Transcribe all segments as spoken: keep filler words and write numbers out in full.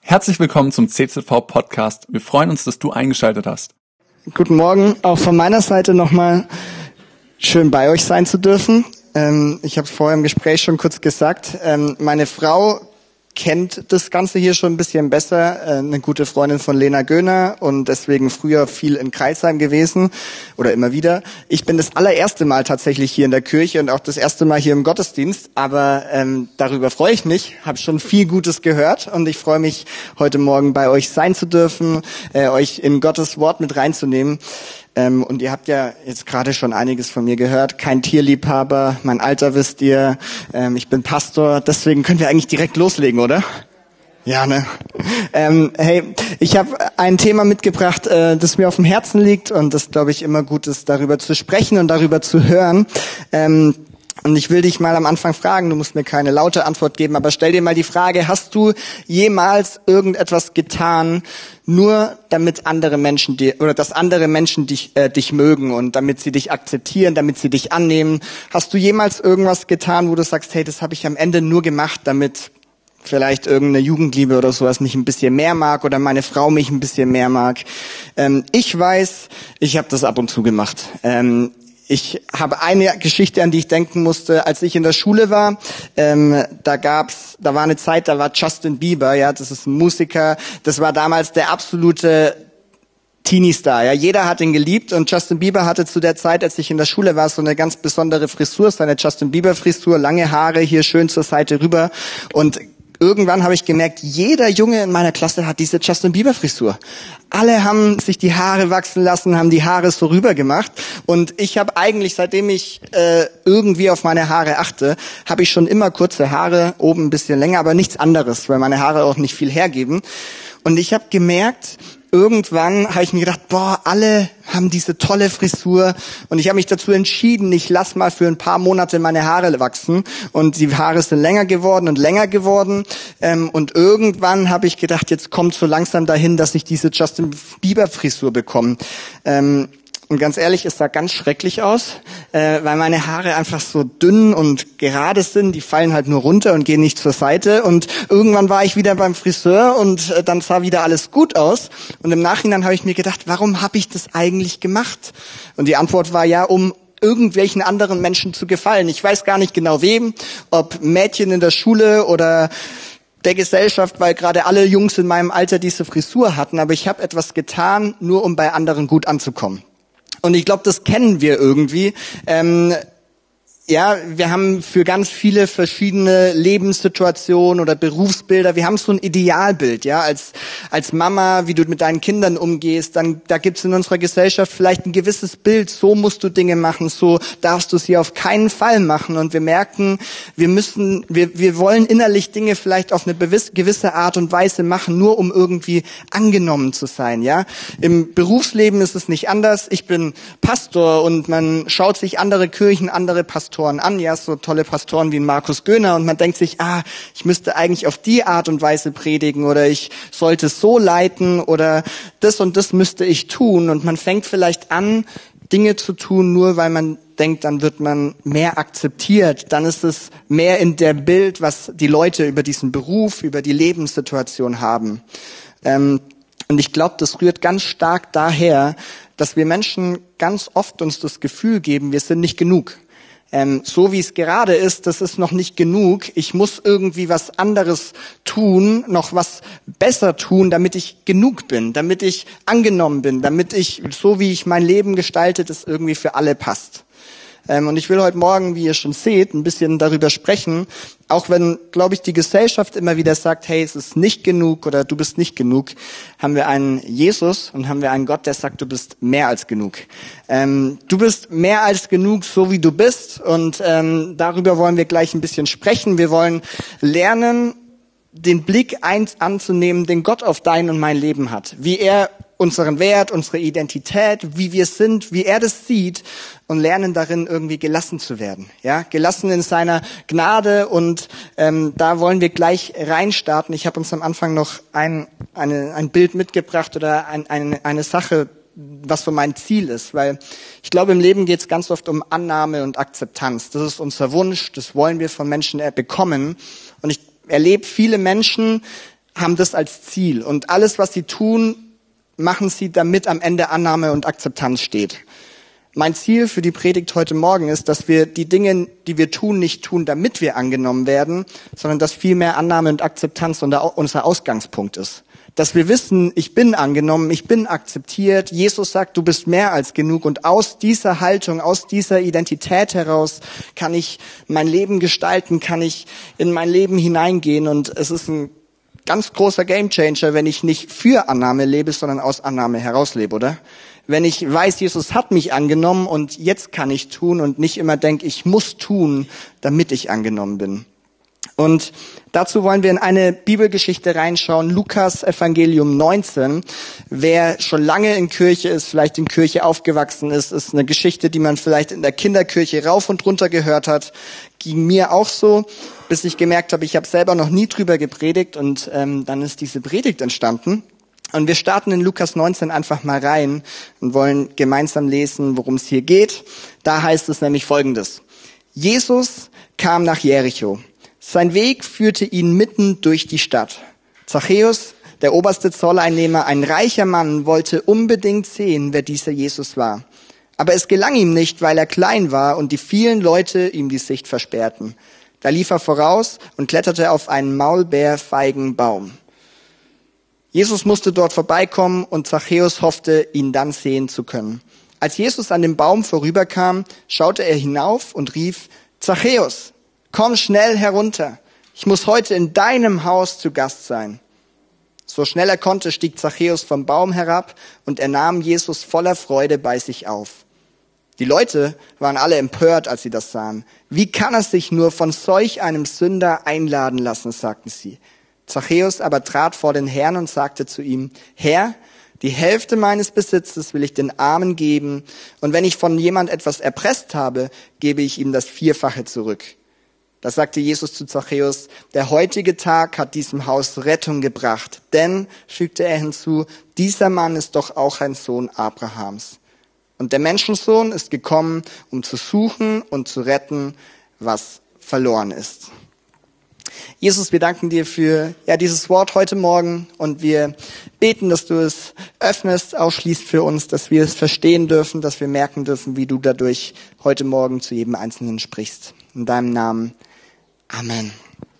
Herzlich willkommen zum C Z V-Podcast. Wir freuen uns, dass du eingeschaltet hast. Guten Morgen, auch von meiner Seite nochmal schön bei euch sein zu dürfen. Ähm, ich habe es vorher im Gespräch schon kurz gesagt. Ähm, meine Frau kennt das Ganze hier schon ein bisschen besser, äh, eine gute Freundin von Lena Göhner und deswegen früher viel in Kreisheim gewesen oder immer wieder. Ich bin das allererste Mal tatsächlich hier in der Kirche und auch das erste Mal hier im Gottesdienst, aber ähm, darüber freue ich mich, habe schon viel Gutes gehört und ich freue mich, heute Morgen bei euch sein zu dürfen, äh, euch in Gottes Wort mit reinzunehmen. Ähm, und ihr habt ja jetzt gerade schon einiges von mir gehört. Kein Tierliebhaber, mein Alter wisst ihr, ähm, ich bin Pastor, deswegen können wir eigentlich direkt loslegen, oder? Ja, ne? Ähm, hey, ich habe ein Thema mitgebracht, äh, das mir auf dem Herzen liegt und das, glaube ich, immer gut ist, darüber zu sprechen und darüber zu hören. Ähm, Und ich will dich mal am Anfang fragen, du musst mir keine laute Antwort geben, aber stell dir mal die Frage, hast du jemals irgendetwas getan, nur damit andere Menschen dir, oder dass andere Menschen dich, äh, dich mögen und damit sie dich akzeptieren, damit sie dich annehmen? Hast du jemals irgendwas getan, wo du sagst, hey, das habe ich am Ende nur gemacht, damit vielleicht irgendeine Jugendliebe oder sowas mich ein bisschen mehr mag oder meine Frau mich ein bisschen mehr mag? Ähm, ich weiß, ich habe das ab und zu gemacht. Ähm, Ich habe eine Geschichte, an die ich denken musste, als ich in der Schule war. Ähm, da gab's, da war eine Zeit, da war Justin Bieber, ja, das ist ein Musiker. Das war damals der absolute Teenie-Star, ja. Jeder hat ihn geliebt und Justin Bieber hatte zu der Zeit, als ich in der Schule war, so eine ganz besondere Frisur, seine Justin Bieber-Frisur, lange Haare hier schön zur Seite rüber und irgendwann habe ich gemerkt, jeder Junge in meiner Klasse hat diese Justin Bieber Frisur. Alle haben sich die Haare wachsen lassen, haben die Haare so rüber gemacht. Und ich habe eigentlich, seitdem ich äh, irgendwie auf meine Haare achte, habe ich schon immer kurze Haare, oben ein bisschen länger, aber nichts anderes, weil meine Haare auch nicht viel hergeben. Und ich habe gemerkt, irgendwann habe ich mir gedacht, boah, alle haben diese tolle Frisur und ich habe mich dazu entschieden, ich lass mal für ein paar Monate meine Haare wachsen und die Haare sind länger geworden und länger geworden ähm, und irgendwann habe ich gedacht, jetzt kommt so langsam dahin, dass ich diese Justin Bieber Frisur bekomme. Ähm, Und ganz ehrlich, es sah ganz schrecklich aus, äh, weil meine Haare einfach so dünn und gerade sind. Die fallen halt nur runter und gehen nicht zur Seite. Und irgendwann war ich wieder beim Friseur und äh, dann sah wieder alles gut aus. Und im Nachhinein habe ich mir gedacht, warum habe ich das eigentlich gemacht? Und die Antwort war ja, um irgendwelchen anderen Menschen zu gefallen. Ich weiß gar nicht genau wem, ob Mädchen in der Schule oder der Gesellschaft, weil gerade alle Jungs in meinem Alter diese Frisur hatten. Aber ich habe etwas getan, nur um bei anderen gut anzukommen. Und ich glaube, das kennen wir irgendwie. Ähm, ja, wir haben für ganz viele verschiedene Lebenssituationen oder Berufsbilder, wir haben so ein Idealbild, ja, als als Mama, wie du mit deinen Kindern umgehst, dann da gibt's in unserer Gesellschaft vielleicht ein gewisses Bild, so musst du Dinge machen, so darfst du sie auf keinen Fall machen und wir merken, wir müssen wir wir wollen innerlich Dinge vielleicht auf eine gewisse Art und Weise machen, nur um irgendwie angenommen zu sein, ja? Im Berufsleben ist es nicht anders. Ich bin Pastor und man schaut sich andere Kirchen, andere Pastoren an, ja, so tolle Pastoren wie Markus Göhner und man denkt sich, ah, ich müsste eigentlich auf die Art und Weise predigen oder ich sollte so leiten oder das und das müsste ich tun und man fängt vielleicht an, Dinge zu tun, nur weil man denkt, dann wird man mehr akzeptiert, dann ist es mehr in der Bild, was die Leute über diesen Beruf, über die Lebenssituation haben. Ähm, und ich glaube, das rührt ganz stark daher, dass wir Menschen ganz oft uns das Gefühl geben, wir sind nicht genug. Ähm, so wie es gerade ist, das ist noch nicht genug. Ich muss irgendwie was anderes tun, noch was besser tun, damit ich genug bin, damit ich angenommen bin, damit ich, so wie ich mein Leben gestalte, das irgendwie für alle passt. Ähm, und ich will heute Morgen, wie ihr schon seht, ein bisschen darüber sprechen, auch wenn, glaube ich, die Gesellschaft immer wieder sagt, hey, es ist nicht genug oder du bist nicht genug, haben wir einen Jesus und haben wir einen Gott, der sagt, du bist mehr als genug. Ähm, du bist mehr als genug, so wie du bist und ähm, darüber wollen wir gleich ein bisschen sprechen. Wir wollen lernen, den Blick eins anzunehmen, den Gott auf dein und mein Leben hat. Wie er unseren Wert, unsere Identität, wie wir sind, wie er das sieht und lernen darin irgendwie gelassen zu werden. Ja, gelassen in seiner Gnade und ähm, da wollen wir gleich reinstarten. Ich habe uns am Anfang noch ein, eine, ein Bild mitgebracht oder ein, eine, eine Sache, was so mein Ziel ist, weil ich glaube, im Leben geht es ganz oft um Annahme und Akzeptanz. Das ist unser Wunsch, das wollen wir von Menschen bekommen und ich erlebe viele Menschen, haben das als Ziel. Und alles, was sie tun, machen sie, damit am Ende Annahme und Akzeptanz steht. Mein Ziel für die Predigt heute Morgen ist, dass wir die Dinge, die wir tun, nicht tun, damit wir angenommen werden, sondern dass vielmehr Annahme und Akzeptanz unser Ausgangspunkt ist. Dass wir wissen, ich bin angenommen, ich bin akzeptiert. Jesus sagt, du bist mehr als genug. Und aus dieser Haltung, aus dieser Identität heraus kann ich mein Leben gestalten, kann ich in mein Leben hineingehen. Und es ist ein ganz großer Gamechanger, wenn ich nicht für Annahme lebe, sondern aus Annahme heraus lebe, oder? Wenn ich weiß, Jesus hat mich angenommen und jetzt kann ich tun und nicht immer denke, ich muss tun, damit ich angenommen bin. Und dazu wollen wir in eine Bibelgeschichte reinschauen, Lukas Evangelium neunzehn. Wer schon lange in Kirche ist, vielleicht in Kirche aufgewachsen ist, ist eine Geschichte, die man vielleicht in der Kinderkirche rauf und runter gehört hat. Ging mir auch so, bis ich gemerkt habe, ich habe selber noch nie drüber gepredigt und ähm, dann ist diese Predigt entstanden. Und wir starten in Lukas neunzehn einfach mal rein und wollen gemeinsam lesen, worum es hier geht. Da heißt es nämlich Folgendes. Jesus kam nach Jericho. Sein Weg führte ihn mitten durch die Stadt. Zachäus, der oberste Zolleinnehmer, ein reicher Mann, wollte unbedingt sehen, wer dieser Jesus war. Aber es gelang ihm nicht, weil er klein war und die vielen Leute ihm die Sicht versperrten. Da lief er voraus und kletterte auf einen Maulbeerfeigenbaum. Jesus musste dort vorbeikommen und Zachäus hoffte, ihn dann sehen zu können. Als Jesus an dem Baum vorüberkam, schaute er hinauf und rief, Zachäus, komm schnell herunter. Ich muss heute in deinem Haus zu Gast sein. So schnell er konnte, stieg Zachäus vom Baum herab und er nahm Jesus voller Freude bei sich auf. Die Leute waren alle empört, als sie das sahen. Wie kann er sich nur von solch einem Sünder einladen lassen, sagten sie. Zachäus aber trat vor den Herrn und sagte zu ihm, Herr, die Hälfte meines Besitzes will ich den Armen geben, und wenn ich von jemand etwas erpresst habe, gebe ich ihm das Vierfache zurück. Da sagte Jesus zu Zachäus, der heutige Tag hat diesem Haus Rettung gebracht, denn, fügte er hinzu, dieser Mann ist doch auch ein Sohn Abrahams. Und der Menschensohn ist gekommen, um zu suchen und zu retten, was verloren ist. Jesus, wir danken dir für ja dieses Wort heute Morgen und wir beten, dass du es öffnest, aufschließt für uns, dass wir es verstehen dürfen, dass wir merken dürfen, wie du dadurch heute Morgen zu jedem Einzelnen sprichst. In deinem Namen. Amen.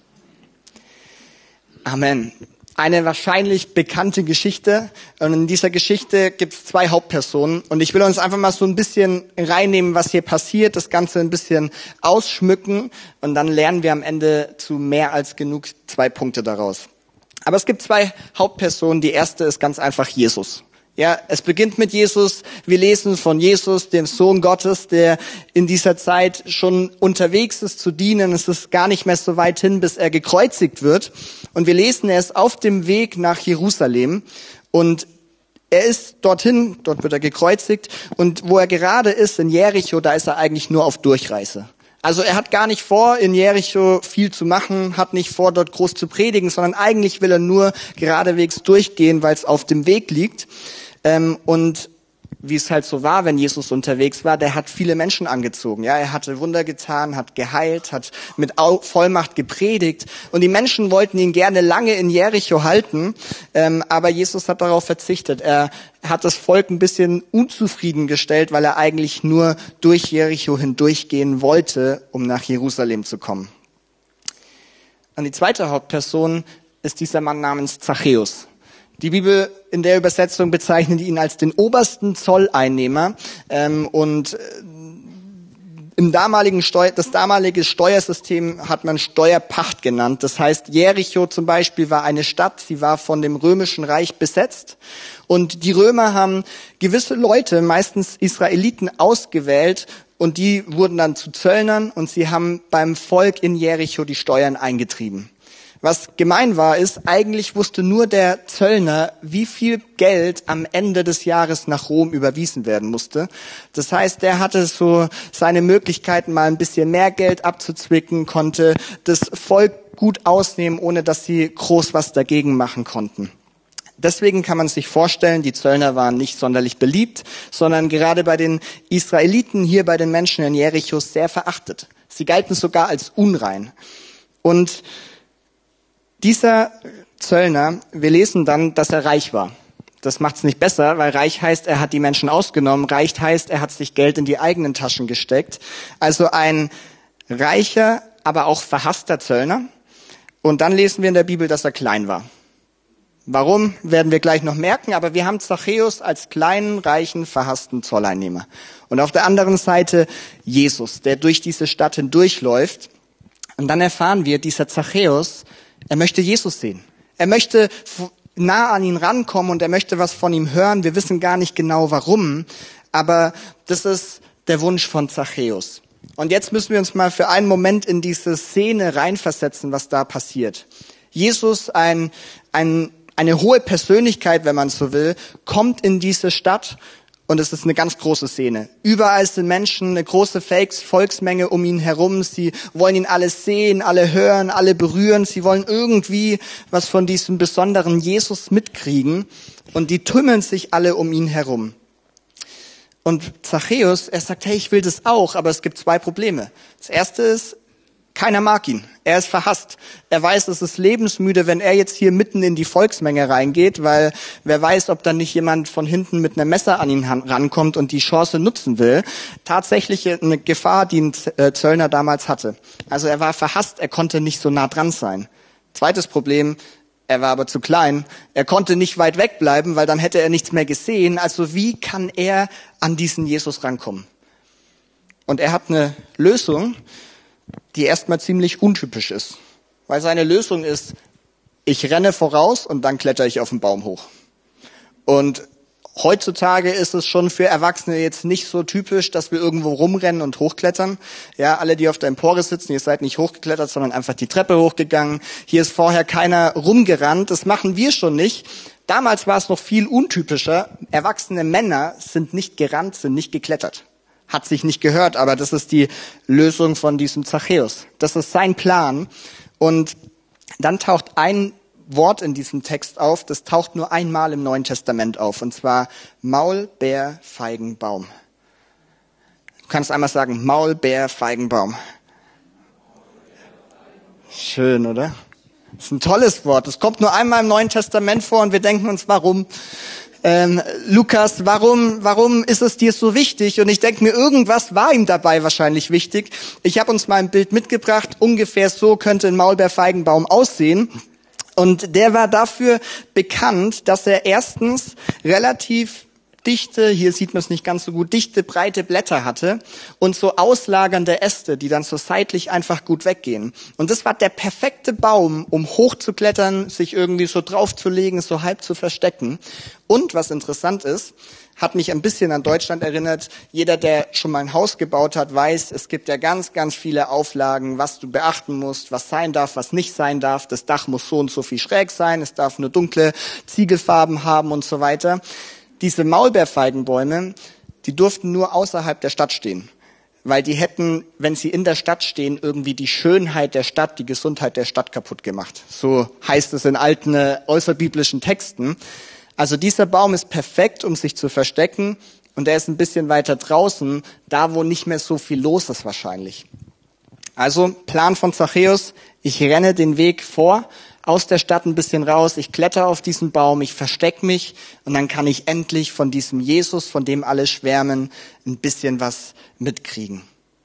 Amen. Eine wahrscheinlich bekannte Geschichte. Und in dieser Geschichte gibt es zwei Hauptpersonen. Und ich will uns einfach mal so ein bisschen reinnehmen, was hier passiert, das Ganze ein bisschen ausschmücken. Und dann lernen wir am Ende zu mehr als genug zwei Punkte daraus. Aber es gibt zwei Hauptpersonen. Die erste ist ganz einfach Jesus. Ja, es beginnt mit Jesus. Wir lesen von Jesus, dem Sohn Gottes, der in dieser Zeit schon unterwegs ist zu dienen. Es ist gar nicht mehr so weit hin, bis er gekreuzigt wird. Und wir lesen, er ist auf dem Weg nach Jerusalem und er ist dorthin, dort wird er gekreuzigt. Und wo er gerade ist, in Jericho, da ist er eigentlich nur auf Durchreise. Also er hat gar nicht vor, in Jericho viel zu machen, hat nicht vor, dort groß zu predigen, sondern eigentlich will er nur geradewegs durchgehen, weil es auf dem Weg liegt. Ähm, und wie es halt so war, wenn Jesus unterwegs war, der hat viele Menschen angezogen. Ja, er hatte Wunder getan, hat geheilt, hat mit Vollmacht gepredigt. Und die Menschen wollten ihn gerne lange in Jericho halten, ähm, aber Jesus hat darauf verzichtet. Er hat das Volk ein bisschen unzufrieden gestellt, weil er eigentlich nur durch Jericho hindurchgehen wollte, um nach Jerusalem zu kommen. Und die zweite Hauptperson ist dieser Mann namens Zachäus. Die Bibel in der Übersetzung bezeichnet ihn als den obersten Zolleinnehmer ähm, und äh, im damaligen Steu- das damalige Steuersystem hat man Steuerpacht genannt. Das heißt, Jericho zum Beispiel war eine Stadt, sie war von dem Römischen Reich besetzt und die Römer haben gewisse Leute, meistens Israeliten, ausgewählt und die wurden dann zu Zöllnern und sie haben beim Volk in Jericho die Steuern eingetrieben. Was gemein war, ist, eigentlich wusste nur der Zöllner, wie viel Geld am Ende des Jahres nach Rom überwiesen werden musste. Das heißt, der hatte so seine Möglichkeiten, mal ein bisschen mehr Geld abzuzwicken, konnte das Volk gut ausnehmen, ohne dass sie groß was dagegen machen konnten. Deswegen kann man sich vorstellen, die Zöllner waren nicht sonderlich beliebt, sondern gerade bei den Israeliten, hier bei den Menschen in Jericho, sehr verachtet. Sie galten sogar als unrein. Und Dieser Zöllner, wir lesen dann, dass er reich war. Das macht's nicht besser, weil reich heißt, er hat die Menschen ausgenommen. Reich heißt, er hat sich Geld in die eigenen Taschen gesteckt. Also ein reicher, aber auch verhasster Zöllner. Und dann lesen wir in der Bibel, dass er klein war. Warum, werden wir gleich noch merken, aber wir haben Zachäus als kleinen, reichen, verhassten Zolleinnehmer. Und auf der anderen Seite Jesus, der durch diese Stadt hindurchläuft. Und dann erfahren wir, dieser Zachäus, er möchte Jesus sehen. Er möchte nah an ihn rankommen und er möchte was von ihm hören. Wir wissen gar nicht genau warum, aber das ist der Wunsch von Zachäus. Und jetzt müssen wir uns mal für einen Moment in diese Szene reinversetzen, was da passiert. Jesus, ein, ein, eine hohe Persönlichkeit, wenn man so will, kommt in diese Stadt und es ist eine ganz große Szene. Überall sind Menschen, eine große Volksmenge um ihn herum. Sie wollen ihn alle sehen, alle hören, alle berühren. Sie wollen irgendwie was von diesem besonderen Jesus mitkriegen und die tümmeln sich alle um ihn herum. Und Zachäus, er sagt, hey, ich will das auch, aber es gibt zwei Probleme. Das erste ist, keiner mag ihn. Er ist verhasst. Er weiß, es ist lebensmüde, wenn er jetzt hier mitten in die Volksmenge reingeht, weil wer weiß, ob dann nicht jemand von hinten mit einem Messer an ihn rankommt und die Chance nutzen will. Tatsächlich eine Gefahr, die ein Zöllner damals hatte. Also er war verhasst, er konnte nicht so nah dran sein. Zweites Problem, er war aber zu klein. Er konnte nicht weit wegbleiben, weil dann hätte er nichts mehr gesehen. Also wie kann er an diesen Jesus rankommen? Und er hat eine Lösung, die erstmal ziemlich untypisch ist. Weil seine Lösung ist, ich renne voraus und dann kletter ich auf den Baum hoch. Und heutzutage ist es schon für Erwachsene jetzt nicht so typisch, dass wir irgendwo rumrennen und hochklettern. Ja, alle, die auf der Empore sitzen, ihr seid nicht hochgeklettert, sondern einfach die Treppe hochgegangen. Hier ist vorher keiner rumgerannt. Das machen wir schon nicht. Damals war es noch viel untypischer. Erwachsene Männer sind nicht gerannt, sind nicht geklettert. Hat sich nicht gehört, aber das ist die Lösung von diesem Zachäus. Das ist sein Plan. Und dann taucht ein Wort in diesem Text auf, das taucht nur einmal im Neuen Testament auf, und zwar Maulbeerfeigenbaum. Du kannst einmal sagen, Maulbeerfeigenbaum. Schön, oder? Das ist ein tolles Wort. Es kommt nur einmal im Neuen Testament vor und wir denken uns, warum? Ähm, Lukas, warum, warum ist es dir so wichtig? Und ich denke mir, irgendwas war ihm dabei wahrscheinlich wichtig. Ich habe uns mal ein Bild mitgebracht. Ungefähr so könnte ein Maulbeerfeigenbaum aussehen. Und der war dafür bekannt, dass er erstens relativ dichte, hier sieht man es nicht ganz so gut, dichte, breite Blätter hatte und so auslagernde Äste, die dann so seitlich einfach gut weggehen. Und das war der perfekte Baum, um hochzuklettern, sich irgendwie so draufzulegen, so halb zu verstecken. Und was interessant ist, hat mich ein bisschen an Deutschland erinnert. Jeder, der schon mal ein Haus gebaut hat, weiß, es gibt ja ganz, ganz viele Auflagen, was du beachten musst, was sein darf, was nicht sein darf. Das Dach muss so und so viel schräg sein, es darf nur dunkle Ziegelfarben haben und so weiter. Diese Maulbeerfeigenbäume, die durften nur außerhalb der Stadt stehen, weil die hätten, wenn sie in der Stadt stehen, irgendwie die Schönheit der Stadt, die Gesundheit der Stadt kaputt gemacht. So heißt es in alten außerbiblischen Texten. Also dieser Baum ist perfekt, um sich zu verstecken, und er ist ein bisschen weiter draußen, da wo nicht mehr so viel los ist wahrscheinlich. Also Plan von Zachäus, ich renne den Weg vor, aus der Stadt ein bisschen raus, ich kletter auf diesen Baum, ich verstecke mich und dann kann ich endlich von diesem Jesus, von dem alle schwärmen, ein bisschen was mitkriegen.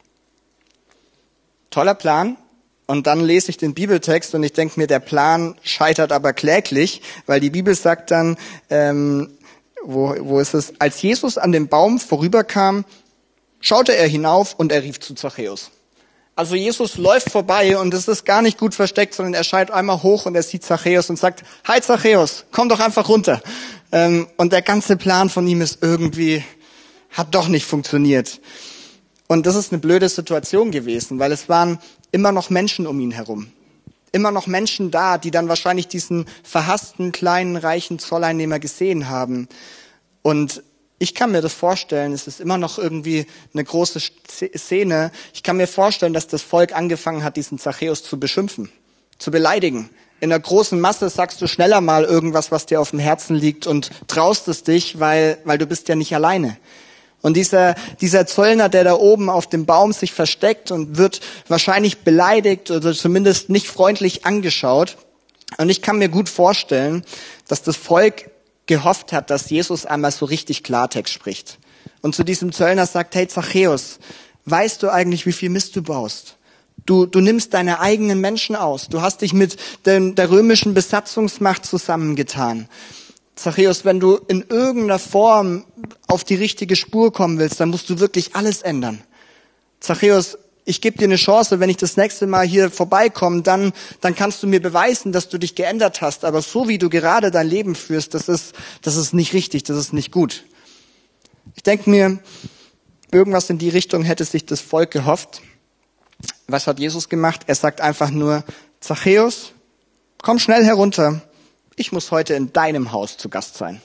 Toller Plan. Und dann lese ich den Bibeltext und ich denke mir, der Plan scheitert aber kläglich, weil die Bibel sagt dann, ähm, wo, wo ist es? Als Jesus an dem Baum vorüberkam, schaute er hinauf und er rief zu Zachäus. Also Jesus läuft vorbei und es ist gar nicht gut versteckt, sondern er schreit einmal hoch und er sieht Zachäus und sagt, hi Zachäus, komm doch einfach runter. Ähm, und der ganze Plan von ihm ist irgendwie, hat doch nicht funktioniert. Und das ist eine blöde Situation gewesen, weil es waren immer noch Menschen um ihn herum. Immer noch Menschen da, die dann wahrscheinlich diesen verhassten, kleinen, reichen Zolleinnehmer gesehen haben. Und ich kann mir das vorstellen, es ist immer noch irgendwie eine große Szene. Ich kann mir vorstellen, dass das Volk angefangen hat, diesen Zachäus zu beschimpfen, zu beleidigen. In einer großen Masse sagst du schneller mal irgendwas, was dir auf dem Herzen liegt, und traust es dich, weil, weil du bist ja nicht alleine. Und dieser, dieser Zöllner, der da oben auf dem Baum sich versteckt und wird wahrscheinlich beleidigt oder zumindest nicht freundlich angeschaut. Und ich kann mir gut vorstellen, dass das Volk gehofft hat, dass Jesus einmal so richtig Klartext spricht. Und zu diesem Zöllner sagt, hey Zachäus, weißt du eigentlich, wie viel Mist du baust? Du, du nimmst deine eigenen Menschen aus. Du hast dich mit den, der römischen Besatzungsmacht zusammengetan. Zachäus, wenn du in irgendeiner Form auf die richtige Spur kommen willst, dann musst du wirklich alles ändern. Zachäus, ich gebe dir eine Chance, wenn ich das nächste Mal hier vorbeikomme, dann, dann kannst du mir beweisen, dass du dich geändert hast. Aber so wie du gerade dein Leben führst, das ist, das ist nicht richtig, das ist nicht gut. Ich denke mir, irgendwas in die Richtung hätte sich das Volk gehofft. Was hat Jesus gemacht? Er sagt einfach nur, Zachäus, komm schnell herunter. Ich muss heute in deinem Haus zu Gast sein.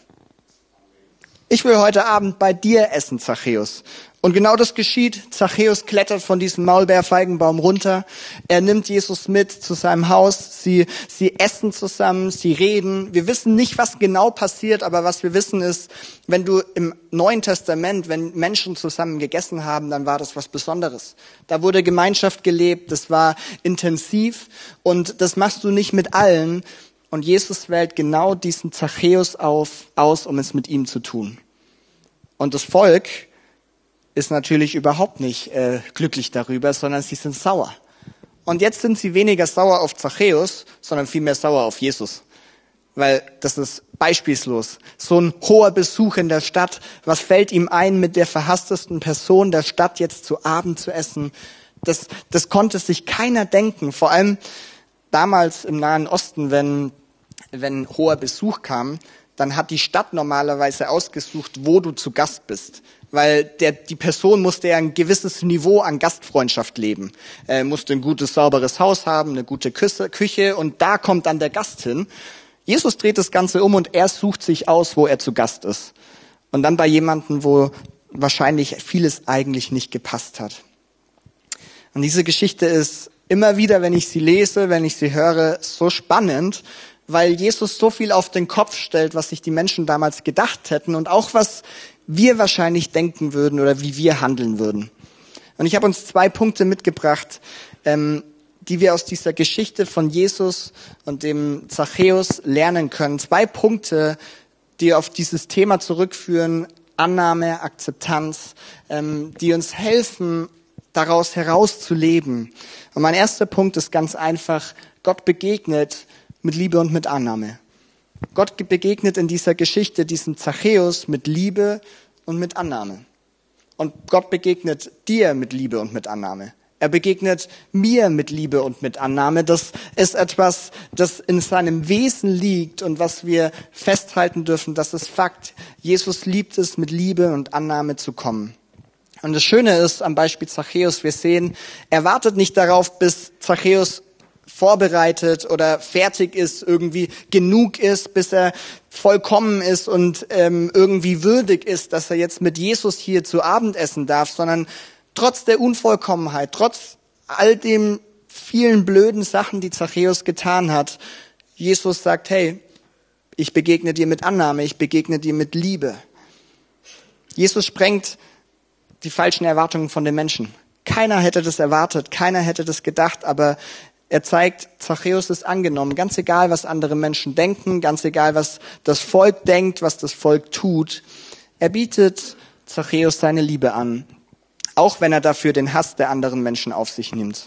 Ich will heute Abend bei dir essen, Zachäus. Und genau das geschieht. Zachäus klettert von diesem Maulbeerfeigenbaum runter. Er nimmt Jesus mit zu seinem Haus. Sie, sie essen zusammen, sie reden. Wir wissen nicht, was genau passiert, aber was wir wissen ist, wenn du im Neuen Testament, wenn Menschen zusammen gegessen haben, dann war das was Besonderes. Da wurde Gemeinschaft gelebt, das war intensiv und das machst du nicht mit allen. Und Jesus wählt genau diesen Zachäus auf, aus, um es mit ihm zu tun. Und das Volk ist natürlich überhaupt nicht äh, glücklich darüber, sondern sie sind sauer. Und jetzt sind sie weniger sauer auf Zachäus, sondern vielmehr sauer auf Jesus. Weil das ist beispielslos. So ein hoher Besuch in der Stadt, was fällt ihm ein, mit der verhasstesten Person der Stadt jetzt zu Abend zu essen? Das, das konnte sich keiner denken. Vor allem damals im Nahen Osten, wenn, wenn hoher Besuch kam, dann hat die Stadt normalerweise ausgesucht, wo du zu Gast bist. Weil der, die Person musste ja ein gewisses Niveau an Gastfreundschaft leben. Er musste ein gutes, sauberes Haus haben, eine gute Küche und da kommt dann der Gast hin. Jesus dreht das Ganze um und er sucht sich aus, wo er zu Gast ist. Und dann bei jemandem, wo wahrscheinlich vieles eigentlich nicht gepasst hat. Und diese Geschichte ist immer wieder, wenn ich sie lese, wenn ich sie höre, so spannend, weil Jesus so viel auf den Kopf stellt, was sich die Menschen damals gedacht hätten und auch was wir wahrscheinlich denken würden oder wie wir handeln würden. Und ich habe uns zwei Punkte mitgebracht, ähm, die wir aus dieser Geschichte von Jesus und dem Zachäus lernen können. Zwei Punkte, die auf dieses Thema zurückführen, Annahme, Akzeptanz, ähm, die uns helfen, daraus herauszuleben. Und mein erster Punkt ist ganz einfach, Gott begegnet mit Liebe und mit Annahme. Gott begegnet in dieser Geschichte diesem Zachäus mit Liebe und mit Annahme. Und Gott begegnet dir mit Liebe und mit Annahme. Er begegnet mir mit Liebe und mit Annahme. Das ist etwas, das in seinem Wesen liegt und was wir festhalten dürfen, das ist Fakt. Jesus liebt es, mit Liebe und Annahme zu kommen. Und das Schöne ist am Beispiel Zachäus, wir sehen, er wartet nicht darauf, bis Zachäus vorbereitet oder fertig ist, irgendwie genug ist, bis er vollkommen ist und ähm, irgendwie würdig ist, dass er jetzt mit Jesus hier zu Abend essen darf, sondern trotz der Unvollkommenheit, trotz all dem vielen blöden Sachen, die Zachäus getan hat, Jesus sagt, hey, ich begegne dir mit Annahme, ich begegne dir mit Liebe. Jesus sprengt die falschen Erwartungen von den Menschen. Keiner hätte das erwartet, keiner hätte das gedacht, aber er zeigt, Zachäus ist angenommen, ganz egal, was andere Menschen denken, ganz egal, was das Volk denkt, was das Volk tut. Er bietet Zachäus seine Liebe an, auch wenn er dafür den Hass der anderen Menschen auf sich nimmt.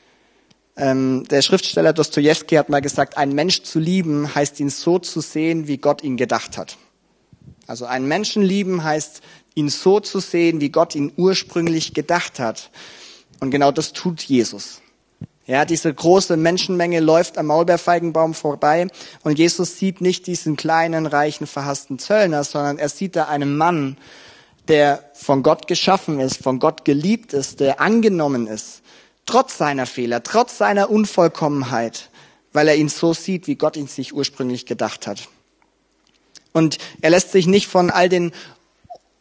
Ähm, der Schriftsteller Dostojewski hat mal gesagt, ein Mensch zu lieben heißt ihn so zu sehen, wie Gott ihn gedacht hat. Also einen Menschen lieben heißt, ihn so zu sehen, wie Gott ihn ursprünglich gedacht hat. Und genau das tut Jesus. Ja, diese große Menschenmenge läuft am Maulbeerfeigenbaum vorbei und Jesus sieht nicht diesen kleinen, reichen, verhassten Zöllner, sondern er sieht da einen Mann, der von Gott geschaffen ist, von Gott geliebt ist, der angenommen ist, trotz seiner Fehler, trotz seiner Unvollkommenheit, weil er ihn so sieht, wie Gott ihn sich ursprünglich gedacht hat. Und er lässt sich nicht von all den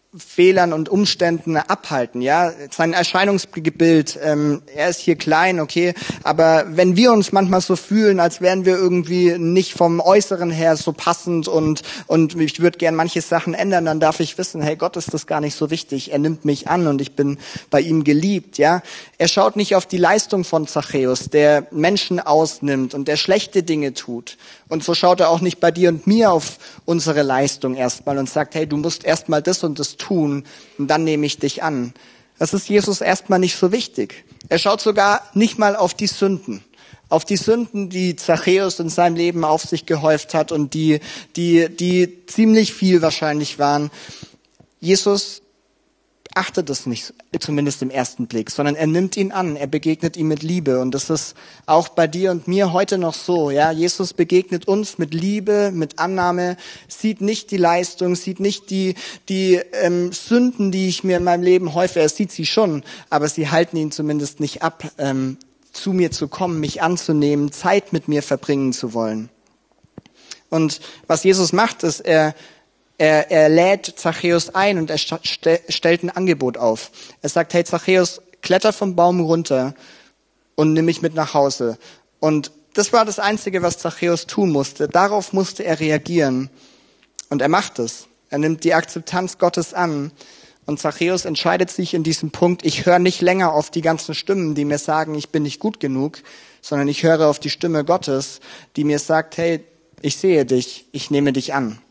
Fehlern und Umständen abhalten, ja, sein Erscheinungsbild, ähm, er ist hier klein, okay, aber wenn wir uns manchmal so fühlen, als wären wir irgendwie nicht vom Äußeren her so passend und und ich würde gern manche Sachen ändern, dann darf ich wissen, hey, Gott ist das gar nicht so wichtig, er nimmt mich an und ich bin bei ihm geliebt, ja. Er schaut nicht auf die Leistung von Zachäus, der Menschen ausnimmt und der schlechte Dinge tut. Und so schaut er auch nicht bei dir und mir auf unsere Leistung erstmal und sagt, hey, du musst erstmal das und das tun und dann nehme ich dich an. Das ist Jesus erstmal nicht so wichtig. Er schaut sogar nicht mal auf die Sünden. Auf die Sünden, die Zachäus in seinem Leben auf sich gehäuft hat und die, die, die ziemlich viel wahrscheinlich waren. Jesus achtet es nicht, zumindest im ersten Blick, sondern er nimmt ihn an, er begegnet ihm mit Liebe. Und das ist auch bei dir und mir heute noch so. Ja, Jesus begegnet uns mit Liebe, mit Annahme, sieht nicht die Leistung, sieht nicht die die ähm, Sünden, die ich mir in meinem Leben häufe. Er sieht sie schon, aber sie halten ihn zumindest nicht ab, ähm, zu mir zu kommen, mich anzunehmen, Zeit mit mir verbringen zu wollen. Und was Jesus macht, ist, er Er, er lädt Zachäus ein und er st- stellt ein Angebot auf. Er sagt, hey Zachäus, kletter vom Baum runter und nimm mich mit nach Hause. Und das war das Einzige, was Zachäus tun musste. Darauf musste er reagieren. Und er macht es. Er nimmt die Akzeptanz Gottes an. Und Zachäus entscheidet sich in diesem Punkt, ich höre nicht länger auf die ganzen Stimmen, die mir sagen, ich bin nicht gut genug, sondern ich höre auf die Stimme Gottes, die mir sagt, hey, ich sehe dich, ich nehme dich an.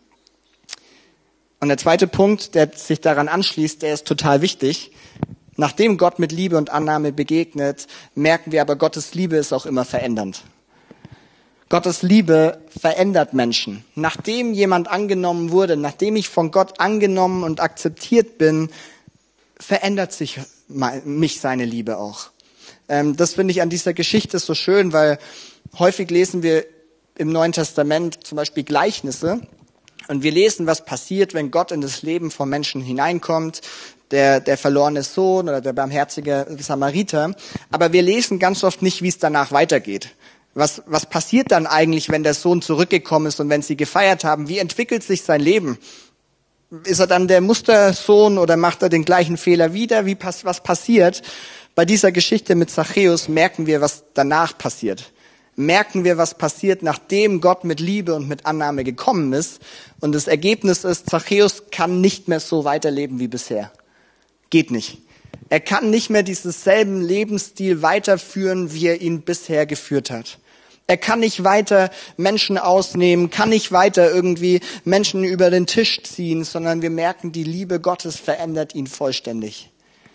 Und der zweite Punkt, der sich daran anschließt, der ist total wichtig. Nachdem Gott mit Liebe und Annahme begegnet, merken wir aber, Gottes Liebe ist auch immer verändernd. Gottes Liebe verändert Menschen. Nachdem jemand angenommen wurde, nachdem ich von Gott angenommen und akzeptiert bin, verändert sich mich seine Liebe auch. Das finde ich an dieser Geschichte so schön, weil häufig lesen wir im Neuen Testament zum Beispiel Gleichnisse. Und wir lesen, was passiert, wenn Gott in das Leben von Menschen hineinkommt, der, der verlorene Sohn oder der barmherzige Samariter. Aber wir lesen ganz oft nicht, wie es danach weitergeht. Was, was passiert dann eigentlich, wenn der Sohn zurückgekommen ist und wenn sie gefeiert haben? Wie entwickelt sich sein Leben? Ist er dann der Mustersohn oder macht er den gleichen Fehler wieder? Wie pass, was passiert? Bei dieser Geschichte mit Zachäus merken wir, was danach passiert. Merken wir, was passiert, nachdem Gott mit Liebe und mit Annahme gekommen ist. Und das Ergebnis ist, Zachäus kann nicht mehr so weiterleben wie bisher. Geht nicht. Er kann nicht mehr diesen selben Lebensstil weiterführen, wie er ihn bisher geführt hat. Er kann nicht weiter Menschen ausnehmen, kann nicht weiter irgendwie Menschen über den Tisch ziehen, sondern wir merken, die Liebe Gottes verändert ihn vollständig.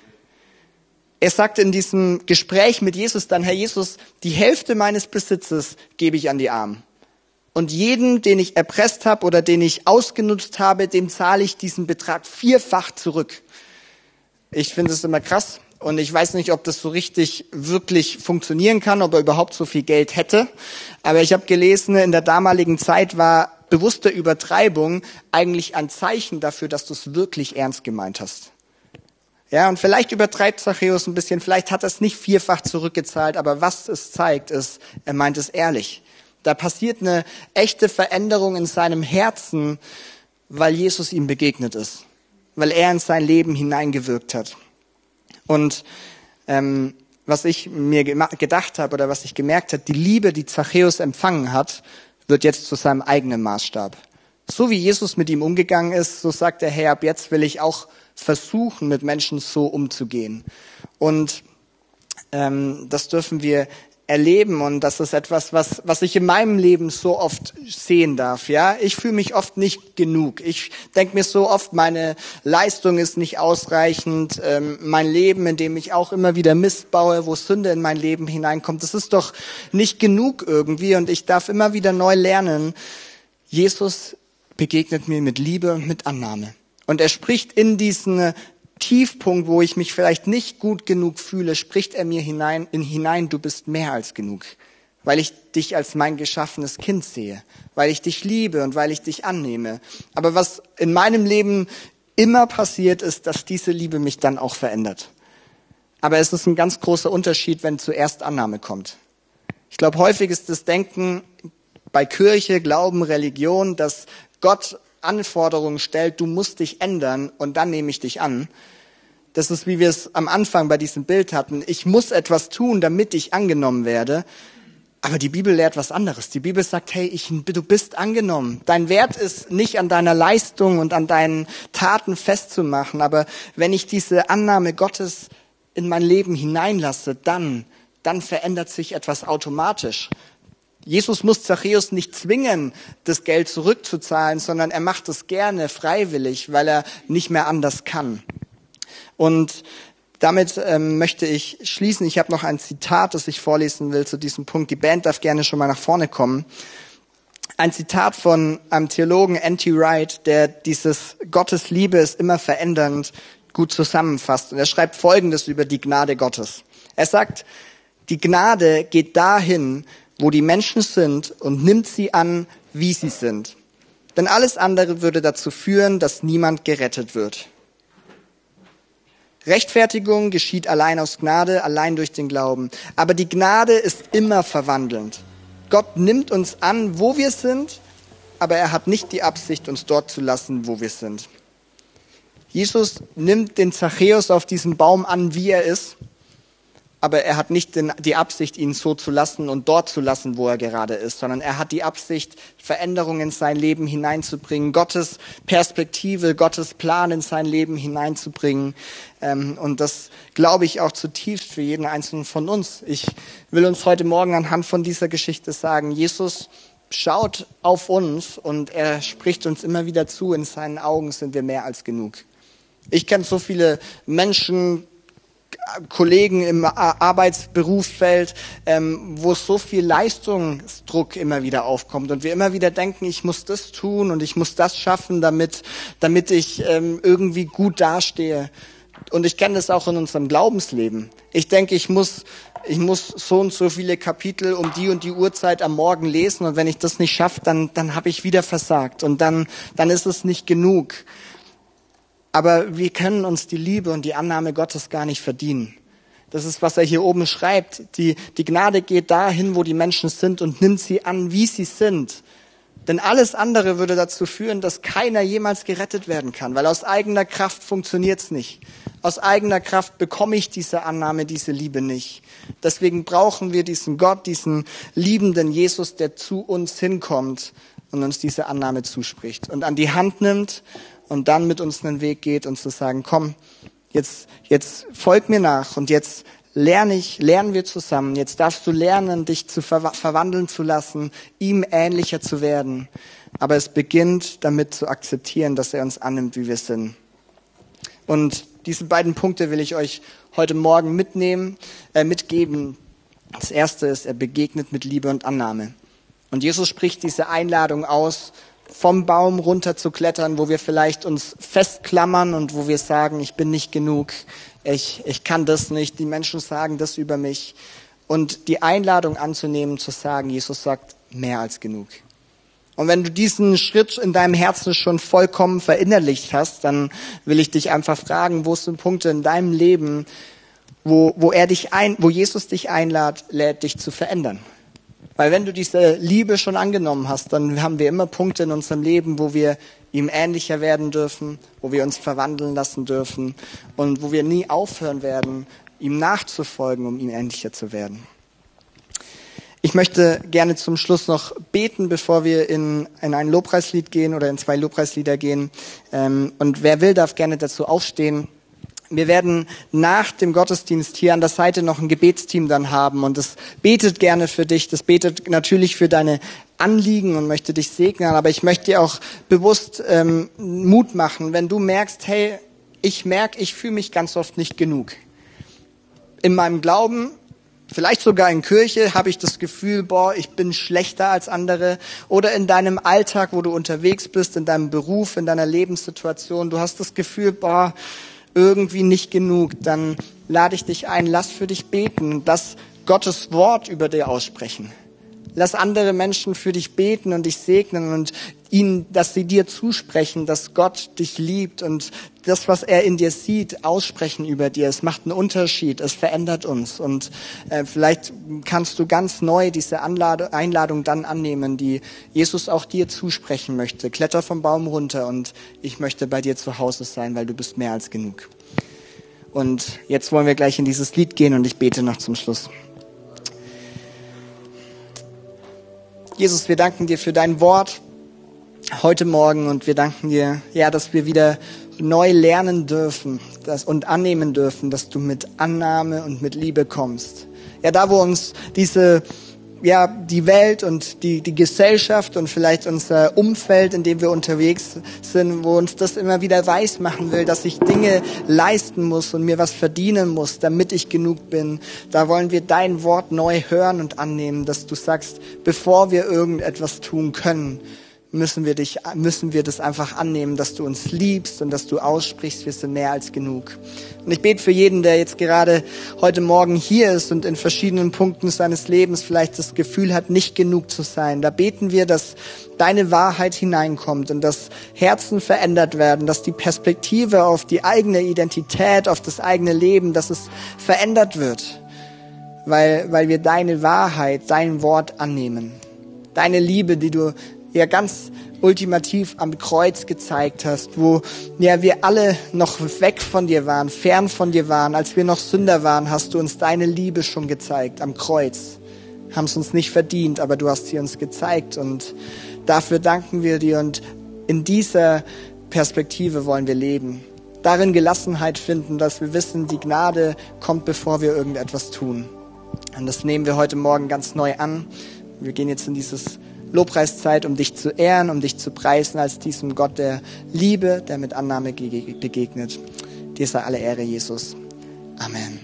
Er sagt in diesem Gespräch mit Jesus dann, Herr Jesus, die Hälfte meines Besitzes gebe ich an die Armen. Und jeden, den ich erpresst habe oder den ich ausgenutzt habe, dem zahle ich diesen Betrag vierfach zurück. Ich finde es immer krass und ich weiß nicht, ob das so richtig wirklich funktionieren kann, ob er überhaupt so viel Geld hätte. Aber ich habe gelesen, in der damaligen Zeit war bewusste Übertreibung eigentlich ein Zeichen dafür, dass du es wirklich ernst gemeint hast. Ja, und vielleicht übertreibt Zachäus ein bisschen, vielleicht hat er es nicht vierfach zurückgezahlt, aber was es zeigt, ist, er meint es ehrlich. Da passiert eine echte Veränderung in seinem Herzen, weil Jesus ihm begegnet ist, weil er in sein Leben hineingewirkt hat. Und ähm, was ich mir gedacht habe oder was ich gemerkt habe, die Liebe, die Zachäus empfangen hat, wird jetzt zu seinem eigenen Maßstab. So wie Jesus mit ihm umgegangen ist, so sagt er, hey, ab jetzt will ich auch versuchen, mit Menschen so umzugehen. Und ähm, das dürfen wir erleben und das ist etwas, was was ich in meinem Leben so oft sehen darf. Ja, ich fühle mich oft nicht genug. Ich denke mir so oft, meine Leistung ist nicht ausreichend. Ähm, mein Leben, in dem ich auch immer wieder Mist baue, wo Sünde in mein Leben hineinkommt, das ist doch nicht genug irgendwie. Und ich darf immer wieder neu lernen, Jesus begegnet mir mit Liebe und mit Annahme. Und er spricht in diesen Tiefpunkt, wo ich mich vielleicht nicht gut genug fühle, spricht er mir hinein, in hinein, du bist mehr als genug. Weil ich dich als mein geschaffenes Kind sehe, weil ich dich liebe und weil ich dich annehme. Aber was in meinem Leben immer passiert ist, dass diese Liebe mich dann auch verändert. Aber es ist ein ganz großer Unterschied, wenn zuerst Annahme kommt. Ich glaube, häufig ist das Denken bei Kirche, Glauben, Religion, dass Gott Anforderungen stellt, du musst dich ändern und dann nehme ich dich an. Das ist, wie wir es am Anfang bei diesem Bild hatten. Ich muss etwas tun, damit ich angenommen werde. Aber die Bibel lehrt was anderes. Die Bibel sagt, hey, ich, du bist angenommen. Dein Wert ist nicht an deiner Leistung und an deinen Taten festzumachen. Aber wenn ich diese Annahme Gottes in mein Leben hineinlasse, dann, dann verändert sich etwas automatisch. Jesus muss Zachäus nicht zwingen, das Geld zurückzuzahlen, sondern er macht es gerne, freiwillig, weil er nicht mehr anders kann. Und damit ähm, möchte ich schließen. Ich habe noch ein Zitat, das ich vorlesen will zu diesem Punkt. Die Band darf gerne schon mal nach vorne kommen. Ein Zitat von einem Theologen, N T Wright, der dieses Gottes Liebe ist immer verändernd gut zusammenfasst. Und er schreibt Folgendes über die Gnade Gottes. Er sagt, die Gnade geht dahin, wo die Menschen sind und nimmt sie an, wie sie sind. Denn alles andere würde dazu führen, dass niemand gerettet wird. Rechtfertigung geschieht allein aus Gnade, allein durch den Glauben. Aber die Gnade ist immer verwandelnd. Gott nimmt uns an, wo wir sind, aber er hat nicht die Absicht, uns dort zu lassen, wo wir sind. Jesus nimmt den Zachäus auf diesem Baum an, wie er ist, aber er hat nicht den, die Absicht, ihn so zu lassen und dort zu lassen, wo er gerade ist, sondern er hat die Absicht, Veränderungen in sein Leben hineinzubringen, Gottes Perspektive, Gottes Plan in sein Leben hineinzubringen. Und das glaube ich auch zutiefst für jeden Einzelnen von uns. Ich will uns heute Morgen anhand von dieser Geschichte sagen, Jesus schaut auf uns und er spricht uns immer wieder zu, in seinen Augen sind wir mehr als genug. Ich kenne so viele Menschen, Kollegen im Arbeitsberufsfeld, ähm, wo so viel Leistungsdruck immer wieder aufkommt und wir immer wieder denken, ich muss das tun und ich muss das schaffen, damit, damit ich ähm, irgendwie gut dastehe. Und ich kenne das auch in unserem Glaubensleben. Ich denke, ich muss, ich muss so und so viele Kapitel um die und die Uhrzeit am Morgen lesen und wenn ich das nicht schaffe, dann, dann habe ich wieder versagt und dann, dann ist es nicht genug. Aber wir können uns die Liebe und die Annahme Gottes gar nicht verdienen. Das ist, was er hier oben schreibt. Die, die Gnade geht dahin, wo die Menschen sind und nimmt sie an, wie sie sind. Denn alles andere würde dazu führen, dass keiner jemals gerettet werden kann, weil aus eigener Kraft funktioniert's nicht. Aus eigener Kraft bekomme ich diese Annahme, diese Liebe nicht. Deswegen brauchen wir diesen Gott, diesen liebenden Jesus, der zu uns hinkommt und uns diese Annahme zuspricht und an die Hand nimmt und dann mit uns einen Weg geht und zu sagen, komm, jetzt, jetzt folg mir nach und jetzt lerne ich, lernen wir zusammen. Jetzt darfst du lernen, dich zu ver- verwandeln zu lassen, ihm ähnlicher zu werden. Aber es beginnt damit zu akzeptieren, dass er uns annimmt, wie wir sind. Und diese beiden Punkte will ich euch heute Morgen mitnehmen, äh, mitgeben. Das erste ist, er begegnet mit Liebe und Annahme. Und Jesus spricht diese Einladung aus, vom Baum runter zu klettern, wo wir vielleicht uns festklammern und wo wir sagen, ich bin nicht genug, ich, ich kann das nicht, die Menschen sagen das über mich. Und die Einladung anzunehmen, zu sagen, Jesus sagt, mehr als genug. Und wenn du diesen Schritt in deinem Herzen schon vollkommen verinnerlicht hast, dann will ich dich einfach fragen, wo sind Punkte in deinem Leben, wo, wo er dich ein, wo Jesus dich einlädt, lädt, dich zu verändern. Weil wenn du diese Liebe schon angenommen hast, dann haben wir immer Punkte in unserem Leben, wo wir ihm ähnlicher werden dürfen, wo wir uns verwandeln lassen dürfen und wo wir nie aufhören werden, ihm nachzufolgen, um ihm ähnlicher zu werden. Ich möchte gerne zum Schluss noch beten, bevor wir in, in ein Lobpreislied gehen oder in zwei Lobpreislieder gehen. Und wer will, darf gerne dazu aufstehen. Wir werden nach dem Gottesdienst hier an der Seite noch ein Gebetsteam dann haben und das betet gerne für dich, das betet natürlich für deine Anliegen und möchte dich segnen, aber ich möchte dir auch bewusst ähm, Mut machen, wenn du merkst, hey, ich merke, ich fühle mich ganz oft nicht genug. In meinem Glauben, vielleicht sogar in Kirche, habe ich das Gefühl, boah, ich bin schlechter als andere. Oder in deinem Alltag, wo du unterwegs bist, in deinem Beruf, in deiner Lebenssituation, du hast das Gefühl, boah, irgendwie nicht genug, dann lade ich dich ein, lass für dich beten, dass Gottes Wort über dir aussprechen. Lass andere Menschen für dich beten und dich segnen und ihnen, dass sie dir zusprechen, dass Gott dich liebt und das, was er in dir sieht, aussprechen über dir. Es macht einen Unterschied, es verändert uns und äh, vielleicht kannst du ganz neu diese Anlade, Einladung dann annehmen, die Jesus auch dir zusprechen möchte. Kletter vom Baum runter und ich möchte bei dir zu Hause sein, weil du bist mehr als genug. Und jetzt wollen wir gleich in dieses Lied gehen und ich bete noch zum Schluss. Jesus, wir danken dir für dein Wort heute Morgen und wir danken dir, ja, dass wir wieder neu lernen dürfen dass, und annehmen dürfen, dass du mit Annahme und mit Liebe kommst. Ja, da wo uns diese, ja, die Welt und die, die Gesellschaft und vielleicht unser Umfeld, in dem wir unterwegs sind, wo uns das immer wieder weiß machen will, dass ich Dinge leisten muss und mir was verdienen muss, damit ich genug bin. Da wollen wir dein Wort neu hören und annehmen, dass du sagst, bevor wir irgendetwas tun können, müssen wir dich, müssen wir das einfach annehmen, dass du uns liebst und dass du aussprichst, wir sind mehr als genug. Und ich bete für jeden, der jetzt gerade heute Morgen hier ist und in verschiedenen Punkten seines Lebens vielleicht das Gefühl hat, nicht genug zu sein. Da beten wir, dass deine Wahrheit hineinkommt und dass Herzen verändert werden, dass die Perspektive auf die eigene Identität, auf das eigene Leben, dass es verändert wird, weil, weil wir deine Wahrheit, dein Wort annehmen. Deine Liebe, die du ja ganz ultimativ am Kreuz gezeigt hast, wo ja wir alle noch weg von dir waren, fern von dir waren, als wir noch Sünder waren, hast du uns deine Liebe schon gezeigt am Kreuz. Haben es uns nicht verdient, aber du hast sie uns gezeigt und dafür danken wir dir und in dieser Perspektive wollen wir leben. Darin Gelassenheit finden, dass wir wissen, die Gnade kommt, bevor wir irgendetwas tun. Und das nehmen wir heute Morgen ganz neu an. Wir gehen jetzt in dieses Lobpreiszeit, um dich zu ehren, um dich zu preisen als diesem Gott der Liebe, der mit Annahme begegnet. Dir sei alle Ehre, Jesus. Amen.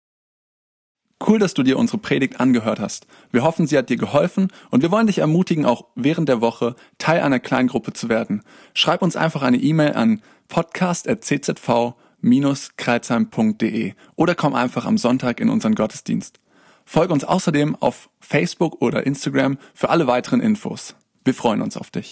Cool, dass du dir unsere Predigt angehört hast. Wir hoffen, sie hat dir geholfen und wir wollen dich ermutigen, auch während der Woche Teil einer Kleingruppe zu werden. Schreib uns einfach eine E-Mail an podcast at c z v dash kreuzheim punkt d e oder komm einfach am Sonntag in unseren Gottesdienst. Folge uns außerdem auf Facebook oder Instagram für alle weiteren Infos. Wir freuen uns auf dich.